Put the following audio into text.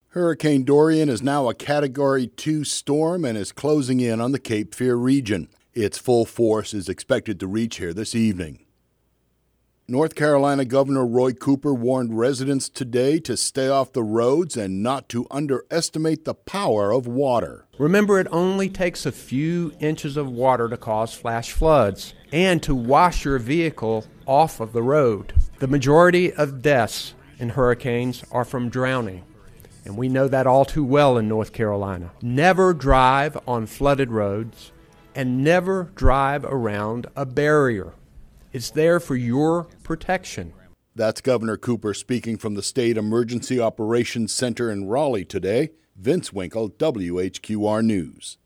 Hurricane Dorian is now a Category 2 storm and is closing in on the Cape Fear region. Its full force is expected to reach here this evening. North Carolina Governor Roy Cooper warned residents today to stay off the roads and not to underestimate the power of water. Remember, it only takes a few inches of water to cause flash floods and to wash your vehicle off of the road. The majority of deaths in hurricanes are from drowning, and we know that all too well in North Carolina. Never drive on flooded roads and never drive around a barrier. It's there for your protection. That's Governor Cooper speaking from the State Emergency Operations Center in Raleigh today. Vince Winkle, WHQR News.